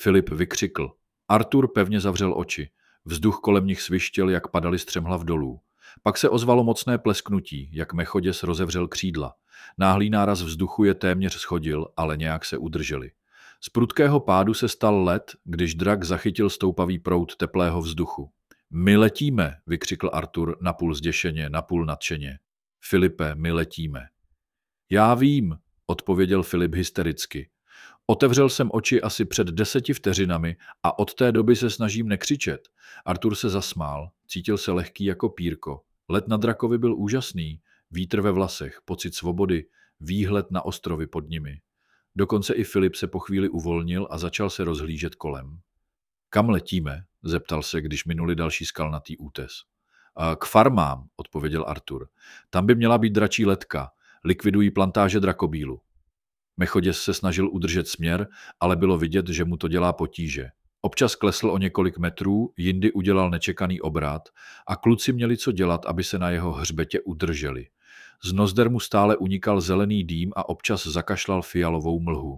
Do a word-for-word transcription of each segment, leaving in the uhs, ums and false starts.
Filip vykřikl. Artur pevně zavřel oči. Vzduch kolem nich svištěl, jak padaly střemhlav dolů. Pak se ozvalo mocné plesknutí, jak Mechoděs rozevřel křídla. Náhlý náraz vzduchu je téměř shodil, ale nějak se udrželi. Z prudkého pádu se stal led, když drak zachytil stoupavý proud teplého vzduchu. My letíme, vykřikl Artur napůl zděšeně, napůl nadšeně. Filipe, my letíme. Já vím, odpověděl Filip hystericky. Otevřel jsem oči asi před deseti vteřinami a od té doby se snažím nekřičet. Artur se zasmál, cítil se lehký jako pírko. Let na drakovi byl úžasný, vítr ve vlasech, pocit svobody, výhled na ostrovy pod nimi. Dokonce i Filip se po chvíli uvolnil a začal se rozhlížet kolem. Kam letíme? Zeptal se, když minuli další skalnatý útes. K farmám, odpověděl Artur. Tam by měla být dračí letka. Likvidují plantáže drakobílu. Mechoděs se snažil udržet směr, ale bylo vidět, že mu to dělá potíže. Občas klesl o několik metrů, jindy udělal nečekaný obrat a kluci měli co dělat, aby se na jeho hřbetě udrželi. Z nozder mu stále unikal zelený dým a občas zakašlal fialovou mlhu.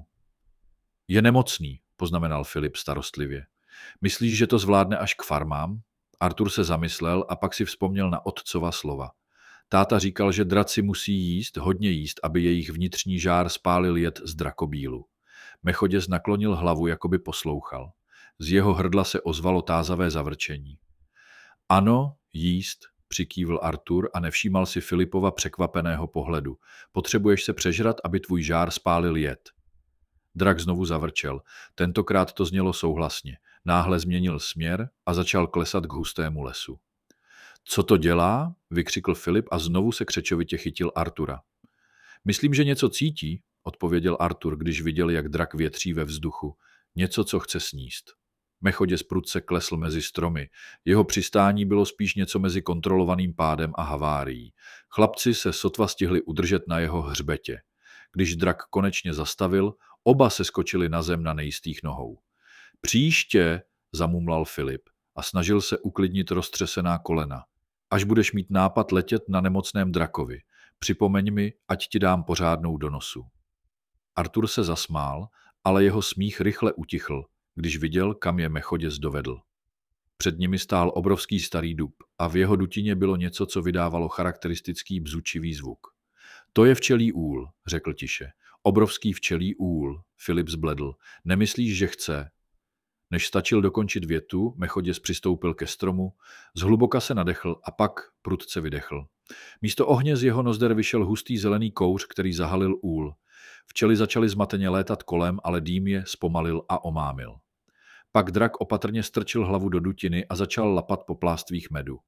Je nemocný, poznamenal Filip starostlivě. Myslíš, že to zvládne až k farmám? Artur se zamyslel a pak si vzpomněl na otcova slova. Táta říkal, že draci musí jíst, hodně jíst, aby jejich vnitřní žár spálil jed z drakobílu. Mechoděs naklonil hlavu, jako by poslouchal. Z jeho hrdla se ozvalo tázavé zavrčení. Ano, jíst, přikývl Artur a nevšímal si Filipova překvapeného pohledu. Potřebuješ se přežrat, aby tvůj žár spálil jed. Drak znovu zavrčel. Tentokrát to znělo souhlasně. Náhle změnil směr a začal klesat k hustému lesu. Co to dělá? Vykřikl Filip a znovu se křečovitě chytil Artura. Myslím, že něco cítí, odpověděl Artur, když viděl, jak drak větří ve vzduchu. Něco, co chce sníst. Mechoděs prudce klesl mezi stromy. Jeho přistání bylo spíš něco mezi kontrolovaným pádem a havárií. Chlapci se sotva stihli udržet na jeho hřbetě. Když drak konečně zastavil, oba se skočili na zem na nejistých nohou. Příště, zamumlal Filip a snažil se uklidnit roztřesená kolena. Až budeš mít nápad letět na nemocném drakovi, připomeň mi, ať ti dám pořádnou do nosu. Artur se zasmál, ale jeho smích rychle utichl, když viděl, kam je Mechoděs dovedl. Před nimi stál obrovský starý dub a v jeho dutině bylo něco, co vydávalo charakteristický bzučivý zvuk. To je včelí úl, řekl tiše. Obrovský včelí úl, Filip zbledl. Nemyslíš, že chce? Než stačil dokončit větu, Mechoděs přistoupil ke stromu, zhluboka se nadechl a pak prudce vydechl. Místo ohně z jeho nozder vyšel hustý zelený kouř, který zahalil úl. Včely začaly zmateně létat kolem, ale dým je zpomalil a omámil. Pak drak opatrně strčil hlavu do dutiny a začal lapat po plástvích medu.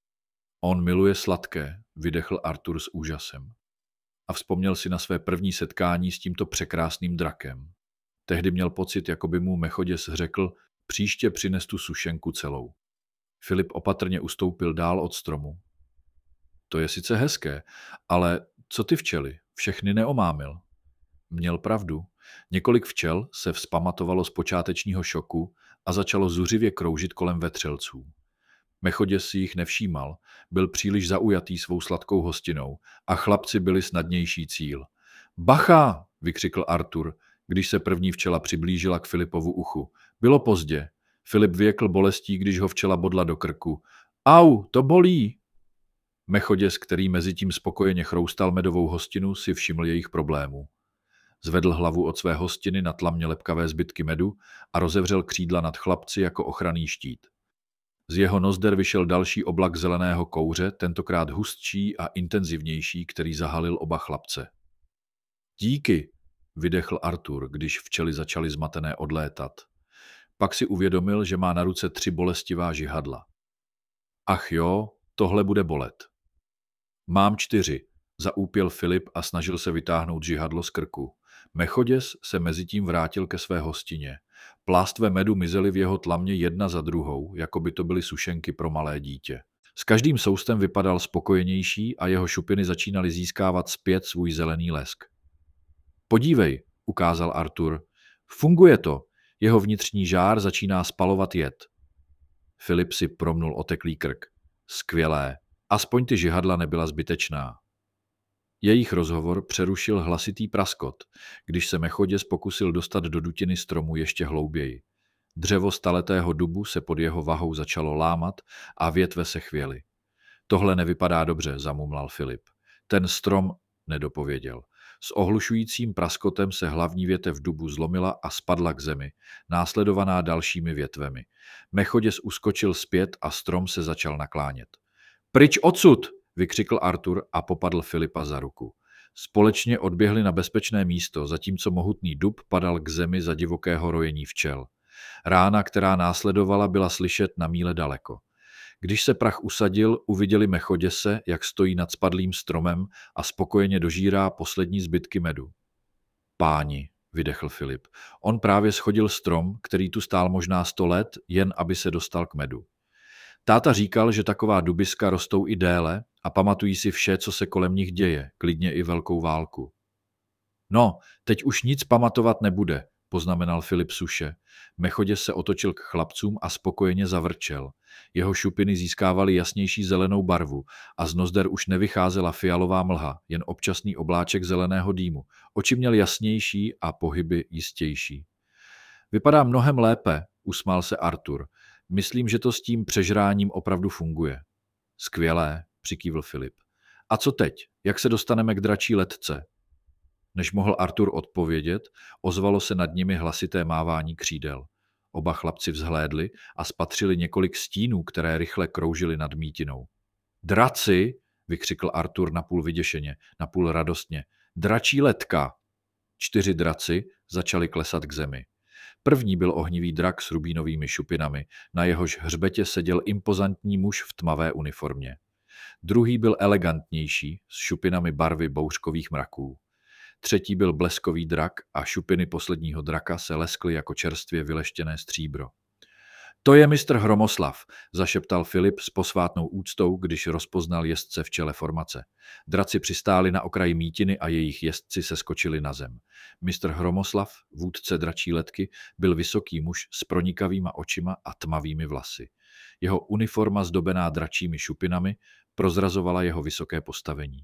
On miluje sladké, vydechl Artur s úžasem. A vzpomněl si na své první setkání s tímto překrásným drakem. Tehdy měl pocit, jako by mu Mechoděs řekl, příště přines tu sušenku celou. Filip opatrně ustoupil dál od stromu. To je sice hezké, ale co ty včely? Všechny neomámil. Měl pravdu. Několik včel se vzpamatovalo z počátečního šoku a začalo zuřivě kroužit kolem vetřelců. Mechoděs si jich nevšímal, byl příliš zaujatý svou sladkou hostinou a chlapci byli snadnější cíl. Bacha! Vykřikl Artur, když se první včela přiblížila k Filipovu uchu. Bylo pozdě. Filip vyjekl bolestí, když ho včela bodla do krku. Au, to bolí! Mechoděs, který mezitím spokojeně chroustal medovou hostinu, si všiml jejich problémů. Zvedl hlavu od své hostiny na tlamně lepkavé zbytky medu a rozevřel křídla nad chlapci jako ochranný štít. Z jeho nozder vyšel další oblak zeleného kouře, tentokrát hustší a intenzivnější, který zahalil oba chlapce. Díky, vydechl Artur, když včely začaly zmatené odlétat. Pak si uvědomil, že má na ruce tři bolestivá žihadla. Ach jo, tohle bude bolet. Mám čtyři, zaúpěl Filip a snažil se vytáhnout žihadlo z krku. Mechoděs se mezitím vrátil ke své hostině. Plástve medu mizely v jeho tlamě jedna za druhou, jako by to byly sušenky pro malé dítě. S každým soustem vypadal spokojenější a jeho šupiny začínaly získávat zpět svůj zelený lesk. Podívej, ukázal Artur. Funguje to. Jeho vnitřní žár začíná spalovat jed. Filip si promnul oteklý krk. Skvělé. Aspoň ty žihadla nebyla zbytečná. Jejich rozhovor přerušil hlasitý praskot, když se Mechoděs pokusil dostat do dutiny stromu ještě hlouběji. Dřevo staletého dubu se pod jeho vahou začalo lámat a větve se chvěly. Tohle nevypadá dobře, zamumlal Filip. Ten strom nedopověděl. S ohlušujícím praskotem se hlavní větev dubu zlomila a spadla k zemi, následovaná dalšími větvemi. Mechoděs uskočil zpět a strom se začal naklánět. Pryč odsud, vykřikl Artur a popadl Filipa za ruku. Společně odběhli na bezpečné místo, zatímco mohutný dub padal k zemi za divokého rojení včel. Rána, která následovala, byla slyšet na míle daleko. Když se prach usadil, uviděli Mechoděse, jak stojí nad spadlým stromem a spokojeně dožírá poslední zbytky medu. Páni, vydechl Filip, on právě schodil strom, který tu stál možná sto let, jen aby se dostal k medu. Táta říkal, že taková dubiska rostou i déle a pamatují si vše, co se kolem nich děje, klidně i velkou válku. No, teď už nic pamatovat nebude, poznamenal Filip suše. Mechoděs se otočil k chlapcům a spokojeně zavrčel. Jeho šupiny získávaly jasnější zelenou barvu a z nozder už nevycházela fialová mlha, jen občasný obláček zeleného dýmu. Oči měl jasnější a pohyby jistější. Vypadá mnohem lépe, usmál se Artur. Myslím, že to s tím přežráním opravdu funguje. Skvělé, přikývl Filip. A co teď? Jak se dostaneme k dračí letce? Než mohl Artur odpovědět, ozvalo se nad nimi hlasité mávání křídel. Oba chlapci vzhlédli a spatřili několik stínů, které rychle kroužily nad mítinou. Draci, vykřikl Artur napůl vyděšeně, napůl radostně. Dračí letka! Čtyři draci začali klesat k zemi. První byl ohnivý drak s rubínovými šupinami, na jehož hřbetě seděl impozantní muž v tmavé uniformě. Druhý byl elegantnější, s šupinami barvy bouřkových mraků. Třetí byl bleskový drak a šupiny posledního draka se leskly jako čerstvě vyleštěné stříbro. To je mistr Hromoslav, zašeptal Filip s posvátnou úctou, když rozpoznal jezdce v čele formace. Draci přistáli na okraji mítiny a jejich jezdci se skočili na zem. Mistr Hromoslav, vůdce dračí letky, byl vysoký muž s pronikavýma očima a tmavými vlasy. Jeho uniforma zdobená dračími šupinami prozrazovala jeho vysoké postavení.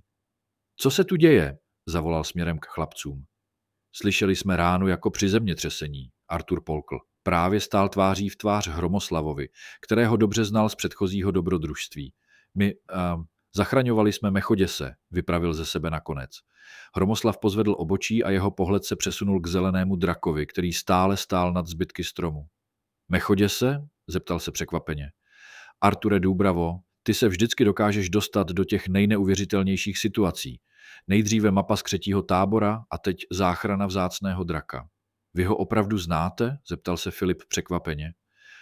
Co se tu děje? Zavolal směrem k chlapcům. Slyšeli jsme ránu jako při zemětřesení, Artur polkl. Právě stál tváří v tvář Hromoslavovi, kterého dobře znal z předchozího dobrodružství. My uh, zachraňovali jsme Mechoděse, vypravil ze sebe nakonec. Hromoslav pozvedl obočí a jeho pohled se přesunul k zelenému drakovi, který stále stál nad zbytky stromu. Mechoděse? Zeptal se překvapeně. Arture Důbravo, ty se vždycky dokážeš dostat do těch nejneuvěřitelnějších situací. Nejdříve mapa z třetího tábora a teď záchrana vzácného draka. Vy ho opravdu znáte? Zeptal se Filip překvapeně.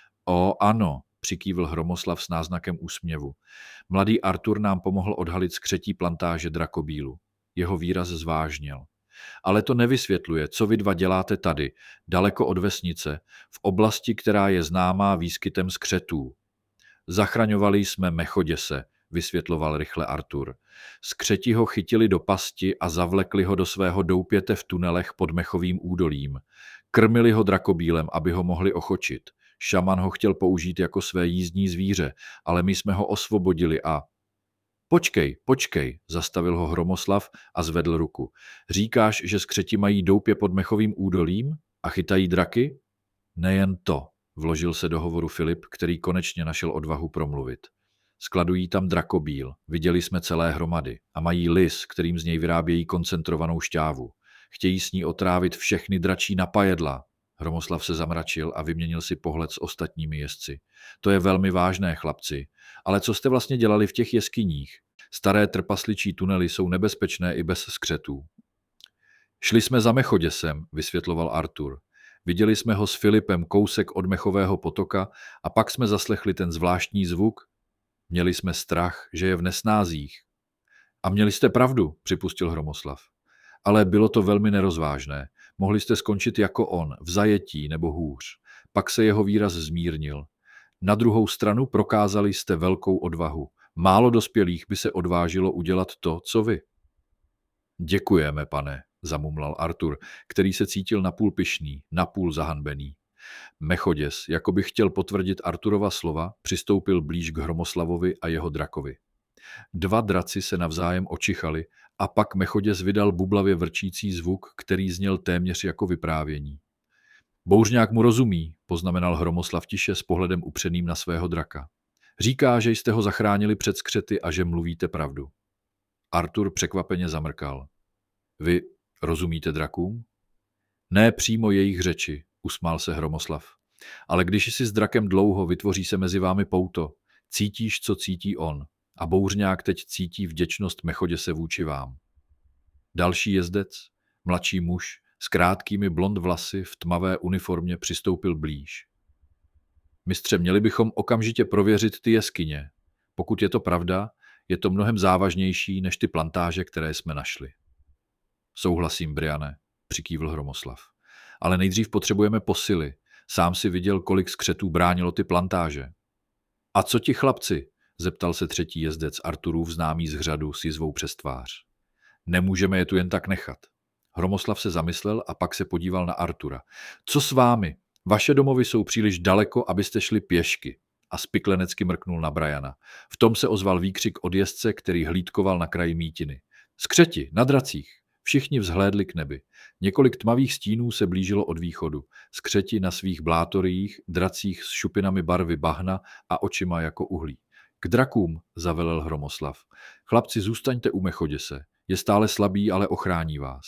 O, ano, přikývl Hromoslav s náznakem úsměvu. Mladý Artur nám pomohl odhalit skřetí plantáže drakobílu. Jeho výraz zvážněl. Ale to nevysvětluje, co vy dva děláte tady, daleko od vesnice, v oblasti, která je známá výskytem skřetů. Zachraňovali jsme Mechoděse, vysvětloval rychle Artur. Skřeti ho chytili do pasti a zavlekli ho do svého doupěte v tunelech pod Mechovým údolím. Krmili ho drakobílem, aby ho mohli ochočit. Šaman ho chtěl použít jako své jízdní zvíře, ale my jsme ho osvobodili a... Počkej, počkej, zastavil ho Hromoslav a zvedl ruku. Říkáš, že skřeti mají doupě pod Mechovým údolím a chytají draky? Nejen to, vložil se do hovoru Filip, který konečně našel odvahu promluvit. Skladují tam drakobíl, viděli jsme celé hromady a mají lis, kterým z něj vyrábějí koncentrovanou šťávu. Chtějí s ní otrávit všechny dračí napajedla. Hromoslav se zamračil a vyměnil si pohled s ostatními jezdci. To je velmi vážné, chlapci. Ale co jste vlastně dělali v těch jeskyních? Staré trpasličí tunely jsou nebezpečné i bez skřetů. Šli jsme za Mechoděsem, vysvětloval Artur. Viděli jsme ho s Filipem kousek od Mechového potoka a pak jsme zaslechli ten zvláštní zvuk. Měli jsme strach, že je v nesnázích. A měli jste pravdu, připustil Hromoslav. Ale bylo to velmi nerozvážné. Mohli jste skončit jako on, v zajetí nebo hůř. Pak se jeho výraz zmírnil. Na druhou stranu prokázali jste velkou odvahu. Málo dospělých by se odvážilo udělat to, co vy. Děkujeme, pane, zamumlal Artur, který se cítil napůl pyšný, napůl zahanbený. Mechoděs, jako by chtěl potvrdit Arturova slova, přistoupil blíž k Hromoslavovi a jeho drakovi. Dva draci se navzájem očichali a pak Mechoděs vydal bublavě vrčící zvuk, který zněl téměř jako vyprávění. Bouřňák mu rozumí, poznamenal Hromoslav tiše s pohledem upřeným na svého draka. Říká, že jste ho zachránili před skřety a že mluvíte pravdu. Artur překvapeně zamrkal. Vy rozumíte drakům? Ne přímo jejich řeči, usmál se Hromoslav. Ale když jsi s drakem dlouho, vytvoří se mezi vámi pouto. Cítíš, co cítí on. A Bouřňák teď cítí vděčnost Mechoděse vůči vám. Další jezdec, mladší muž, s krátkými blond vlasy v tmavé uniformě přistoupil blíž. Mistře, měli bychom okamžitě prověřit ty jeskyně. Pokud je to pravda, je to mnohem závažnější než ty plantáže, které jsme našli. Souhlasím, Briane, přikývl Hromoslav. Ale nejdřív potřebujeme posily. Sám si viděl, kolik skřetů bránilo ty plantáže. A co ti chlapci? Zeptal se třetí jezdec Arturův známý z Hřadu s jizvou přes tvář. Nemůžeme je tu jen tak nechat. Hromoslav se zamyslel a pak se podíval na Artura. Co s vámi? Vaše domovy jsou příliš daleko, abyste šli pěšky. A spiklenecky mrknul na Briana. V tom se ozval výkřik od jezdce, který hlídkoval na kraji mítiny. Skřeti, na dracích. Všichni vzhlédli k nebi. Několik tmavých stínů se blížilo od východu. Skřeti na svých blátoriích, dracích s šupinami barvy bahna a očima jako uhlí. K drakům, zavelel Hromoslav. Chlapci, zůstaňte u Mechoděse. Je stále slabý, ale ochrání vás.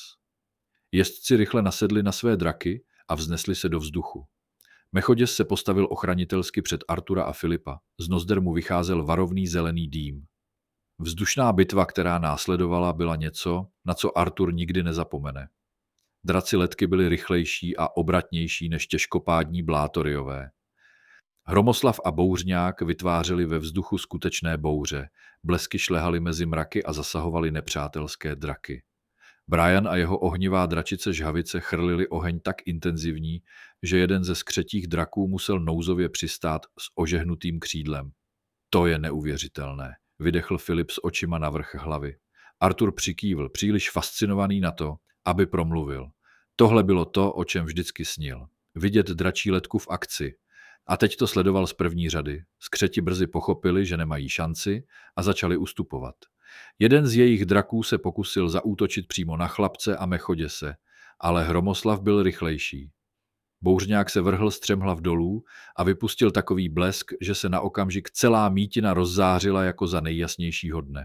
Jezdci rychle nasedli na své draky a vznesli se do vzduchu. Mechoděs se postavil ochranitelsky před Artura a Filipa. Z nozder mu vycházel varovný zelený dým. Vzdušná bitva, která následovala, byla něco, na co Artur nikdy nezapomene. Draci letky byly rychlejší a obratnější než těžkopádní blátoriové. Hromoslav a Bouřňák vytvářeli ve vzduchu skutečné bouře, blesky šlehaly mezi mraky a zasahovaly nepřátelské draky. Brian a jeho ohnivá dračice Žhavice chrlili oheň tak intenzivní, že jeden ze skřetích draků musel nouzově přistát s ožehnutým křídlem. To je neuvěřitelné, vydechl Filip s očima navrch hlavy. Artur přikývl, příliš fascinovaný na to, aby promluvil. Tohle bylo to, o čem vždycky snil. Vidět dračí letku v akci. A teď to sledoval z první řady. Skřeti brzy pochopili, že nemají šanci a začali ustupovat. Jeden z jejich draků se pokusil zaútočit přímo na chlapce a Mechoděse, ale Hromoslav byl rychlejší. Bouřňák se vrhl střemhlav dolů a vypustil takový blesk, že se na okamžik celá mítina rozzářila jako za nejjasnějšího dne.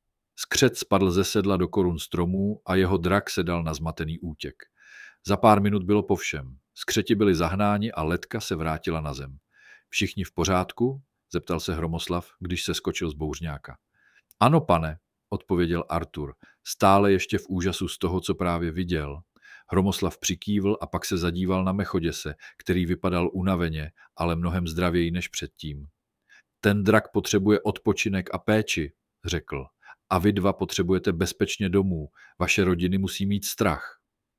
Skřet spadl ze sedla do korun stromů a jeho drak se dal na zmatený útěk. Za pár minut bylo po všem. Skřeti byli zahnáni a letka se vrátila na zem. Všichni v pořádku? Zeptal se Hromoslav, když se skočil z Bouřňáka. Ano, pane, odpověděl Artur, stále ještě v úžasu z toho, co právě viděl. Hromoslav přikývl a pak se zadíval na Mechoděse, který vypadal unaveně, ale mnohem zdravěji než předtím. Ten drak potřebuje odpočinek a péči, řekl. A vy dva potřebujete bezpečně domů. Vaše rodiny musí mít strach.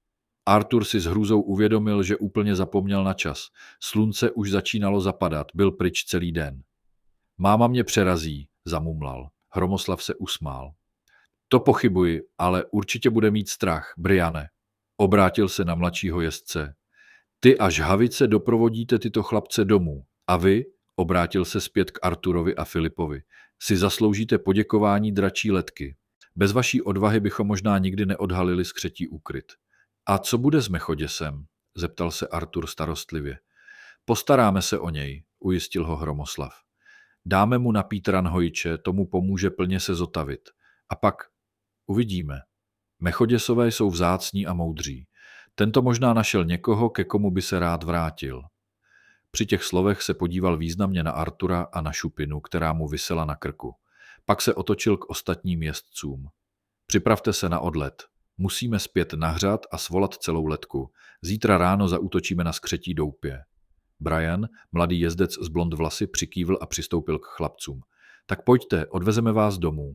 Artur si s hrůzou uvědomil, že úplně zapomněl na čas. Slunce už začínalo zapadat, byl pryč celý den. Máma mě přerazí, zamumlal. Hromoslav se usmál. To pochybuji, ale určitě bude mít strach, Briane. Obrátil se na mladšího jezdce. Ty a Žhavice doprovodíte tyto chlapce domů. A vy, obrátil se zpět k Arturovi a Filipovi, si zasloužíte poděkování dračí letky. Bez vaší odvahy bychom možná nikdy neodhalili skřetí úkryt. A co bude s Mechoděsem? Zeptal se Artur starostlivě. Postaráme se o něj, ujistil ho Hromoslav. Dáme mu napít ranhojče, tomu pomůže plně se zotavit. A pak uvidíme. Mechoděsové jsou vzácní a moudří. Tento možná našel někoho, ke komu by se rád vrátil. Při těch slovech se podíval významně na Artura a na šupinu, která mu visela na krku. Pak se otočil k ostatním jezdcům. Připravte se na odlet. Musíme zpět na hřad a svolat celou letku. Zítra ráno zaútočíme na skřetí doupě. Brian, mladý jezdec s blond vlasy, přikývl a přistoupil k chlapcům. Tak pojďte, odvezeme vás domů.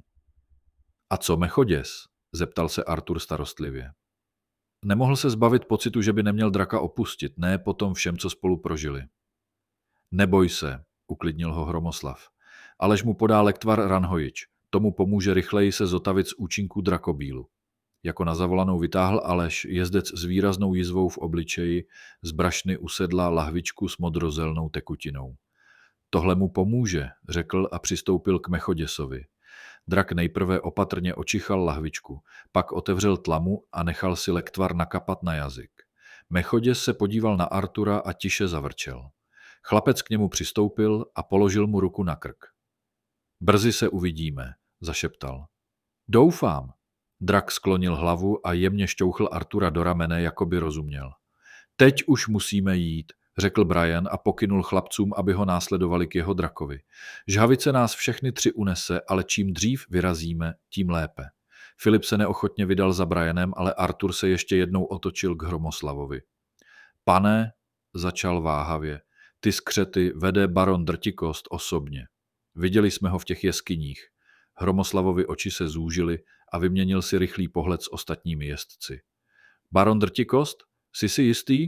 A co Mechoděs? Zeptal se Artur starostlivě. Nemohl se zbavit pocitu, že by neměl draka opustit, ne po tom všem, co spolu prožili. Neboj se, uklidnil ho Hromoslav. Aleš mu podá lektvar ranhojič. Tomu pomůže rychleji se zotavit z účinků drakobílu. Jako na zavolanou vytáhl Aleš, jezdec s výraznou jizvou v obličeji, z brašny usedla lahvičku s modrozelnou tekutinou. Tohle mu pomůže, řekl a přistoupil k Mechoděsovi. Drak nejprve opatrně očichal lahvičku, pak otevřel tlamu a nechal si lektvar nakapat na jazyk. Mechoděs se podíval na Artura a tiše zavrčel. Chlapec k němu přistoupil a položil mu ruku na krk. Brzy se uvidíme, zašeptal. Doufám. Drak sklonil hlavu a jemně šťouchl Artura do ramene, jako by rozuměl. Teď už musíme jít, řekl Brian a pokynul chlapcům, aby ho následovali k jeho drakovi. Žhavice nás všechny tři unese, ale čím dřív vyrazíme, tím lépe. Filip se neochotně vydal za Brianem, ale Artur se ještě jednou otočil k Hromoslavovi. Pane, začal váhavě, ty skřety vede baron Drtikost osobně. Viděli jsme ho v těch jeskyních. Hromoslavovi oči se zúžily a vyměnil si rychlý pohled s ostatními jezdci. Baron Drtikost? Jsi si jistý?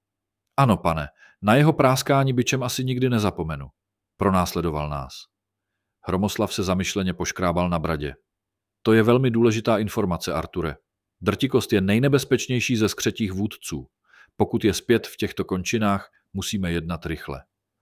Ano, pane, na jeho práskání bičem asi nikdy nezapomenu. Pronásledoval nás. Hromoslav se zamyšleně poškrábal na bradě. To je velmi důležitá informace, Arture. Drtikost je nejnebezpečnější ze skřetích vůdců. Pokud je zpět v těchto končinách, musíme jednat rychle.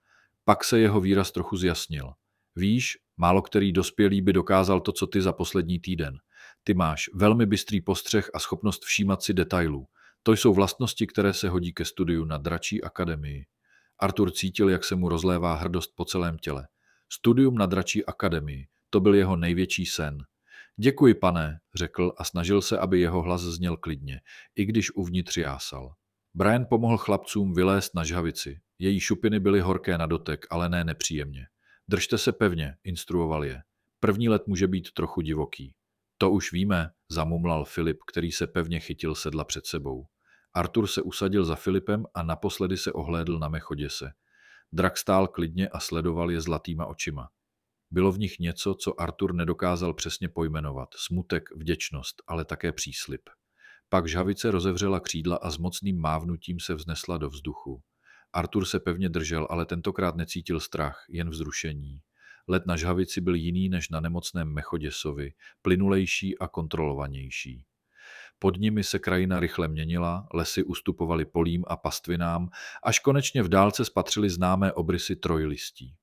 Pak se jeho výraz trochu zjasnil. Víš, málo který dospělý by dokázal to, co ty za poslední týden. Ty máš velmi bystrý postřeh a schopnost všímat si detailů. To jsou vlastnosti, které se hodí ke studiu na Dračí akademii. Artur cítil, jak se mu rozlévá hrdost po celém těle. Studium na Dračí akademii, to byl jeho největší sen. Děkuji, pane, řekl a snažil se, aby jeho hlas zněl klidně, i když uvnitř jásal. Brian pomohl chlapcům vylézt na žhavici. Její šupiny byly horké na dotek, ale ne nepříjemně. Držte se pevně, instruoval je. První let může být trochu divoký. To už víme, zamumlal Filip, který se pevně chytil sedla před sebou. Artur se usadil za Filipem a naposledy se ohlédl na Mechoděse. Drak stál klidně a sledoval je zlatýma očima. Bylo v nich něco, co Artur nedokázal přesně pojmenovat. Smutek, vděčnost, ale také příslib. Pak žhavice rozevřela křídla a s mocným mávnutím se vznesla do vzduchu. Artur se pevně držel, ale tentokrát necítil strach, jen vzrušení. Let na žhavici byl jiný než na nemocném Mechoděsovi, plynulejší a kontrolovanější. Pod nimi se krajina rychle měnila, lesy ustupovaly polím a pastvinám, až konečně v dálce spatřili známé obrysy trojlistí.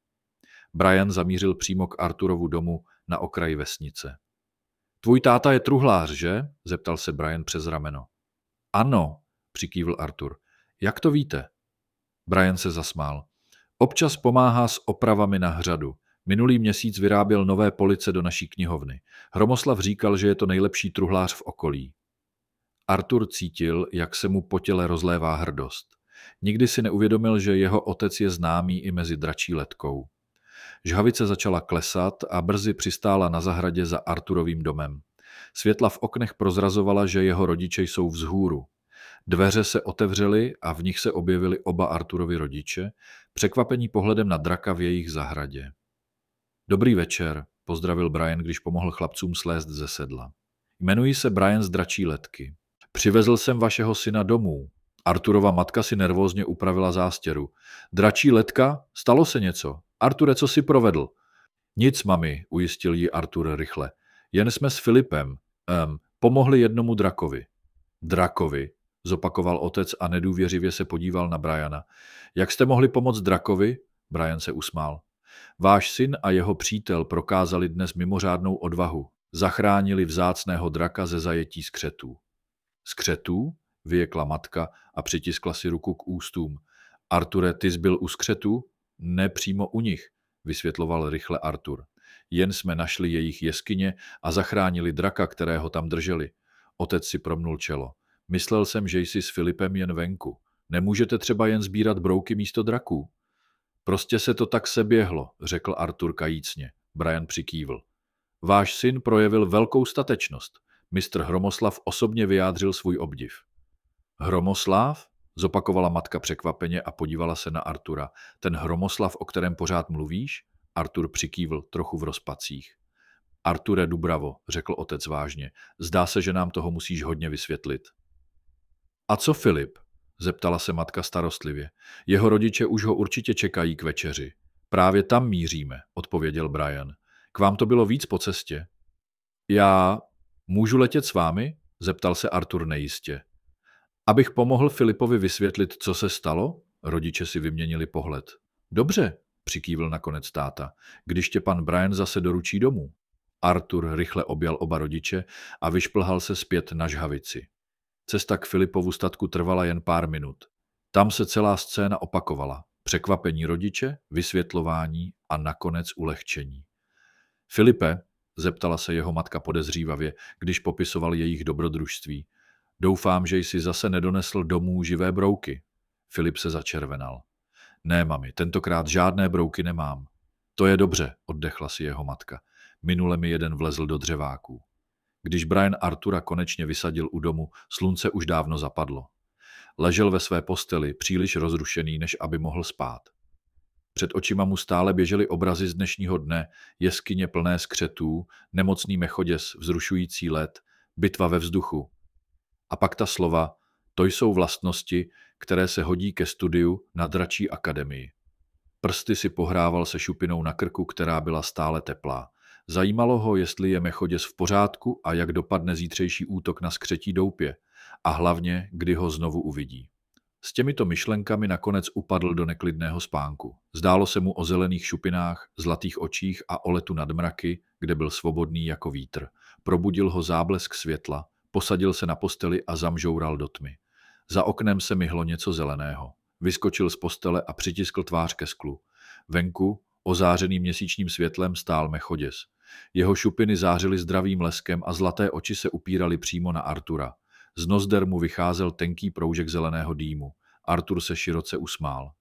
Brian zamířil přímo k Arturovu domu na okraji vesnice. Tvůj táta je truhlář, že? Zeptal se Brian přes rameno. Ano, přikývl Artur. Jak to víte? Brian se zasmál. Občas pomáhá s opravami na hřadu. Minulý měsíc vyráběl nové police do naší knihovny. Hromoslav říkal, že je to nejlepší truhlář v okolí. Artur cítil, jak se mu po těle rozlévá hrdost. Nikdy si neuvědomil, že jeho otec je známý i mezi dračí letkou. Žhavice začala klesat a brzy přistála na zahradě za Arturovým domem. Světla v oknech prozrazovala, že jeho rodiče jsou vzhůru. Dveře se otevřely a v nich se objevili oba Arturovi rodiče, překvapení pohledem na draka v jejich zahradě. Dobrý večer, pozdravil Brian, když pomohl chlapcům slézt ze sedla. Jmenuji se Brian z Dračí letky. Přivezl jsem vašeho syna domů. Arturova matka si nervózně upravila zástěru. Dračí letka? Stalo se něco? Arture, co si provedl? Nic, mami, ujistil ji Artur rychle. Jen jsme s Filipem. Um, pomohli jednomu drakovi. Drakovi, zopakoval otec a nedůvěřivě se podíval na Briana. Jak jste mohli pomoct drakovi? Brian se usmál. Váš syn a jeho přítel prokázali dnes mimořádnou odvahu. Zachránili vzácného draka ze zajetí skřetů. Skřetů? Vyjekla matka a přitiskla si ruku k ústům. Arture, ty jsi byl u skřetů? Ne přímo u nich, vysvětloval rychle Artur. Jen jsme našli jejich jeskyně a zachránili draka, kterého tam drželi. Otec si promnul čelo. Myslel jsem, že jsi s Filipem jen venku. Nemůžete třeba jen sbírat brouky místo draků? Prostě se to tak seběhlo, řekl Artur kajícně. Brian přikývl. Váš syn projevil velkou statečnost. Mistr Hromoslav osobně vyjádřil svůj obdiv. Hromoslav? Zopakovala matka překvapeně a podívala se na Artura. Ten Hromoslav, o kterém pořád mluvíš? Artur přikývl trochu v rozpacích. Arture Dubravo, řekl otec vážně, zdá se, že nám toho musíš hodně vysvětlit. A co Filip? Zeptala se matka starostlivě. Jeho rodiče už ho určitě čekají k večeři. Právě tam míříme, odpověděl Brian. K vám to bylo víc po cestě? Já... Můžu letět s vámi? Zeptal se Artur nejistě. Abych pomohl Filipovi vysvětlit, co se stalo? Rodiče si vyměnili pohled. Dobře, přikývl nakonec táta, když tě pan Brian zase doručí domů. Artur rychle objal oba rodiče a vyšplhal se zpět na žhavici. Cesta k Filipovu statku trvala jen pár minut. Tam se celá scéna opakovala. Překvapení rodiče, vysvětlování a nakonec ulehčení. Filipe, zeptala se jeho matka podezřívavě, když popisoval jejich dobrodružství. Doufám, že jsi zase nedonesl domů živé brouky. Filip se začervenal. Ne, mami, tentokrát žádné brouky nemám. To je dobře, oddechla si jeho matka. Minule mi jeden vlezl do dřeváků. Když Brian Artura konečně vysadil u domu, slunce už dávno zapadlo. Ležel ve své posteli, příliš rozrušený, než aby mohl spát. Před očima mu stále běžely obrazy z dnešního dne, jeskyně plné skřetů, nemocný mechoděs, vzrušující let, bitva ve vzduchu. A pak ta slova, to jsou vlastnosti, které se hodí ke studiu na dračí akademii. Prsty si pohrával se šupinou na krku, která byla stále teplá. Zajímalo ho, jestli je mechoděs v pořádku a jak dopadne zítřejší útok na skřetí doupě. A hlavně, kdy ho znovu uvidí. S těmito myšlenkami nakonec upadl do neklidného spánku. Zdálo se mu o zelených šupinách, zlatých očích a o letu nad mraky, kde byl svobodný jako vítr. Probudil ho záblesk světla, posadil se na posteli a zamžoural do tmy. Za oknem se myhlo něco zeleného. Vyskočil z postele a přitiskl tvář ke sklu. Venku, ozářený měsíčním světlem, stál mechoděs. Jeho šupiny zářily zdravým leskem a zlaté oči se upíraly přímo na Artura. Z nozder mu vycházel tenký proužek zeleného dýmu. Artur se široce usmál.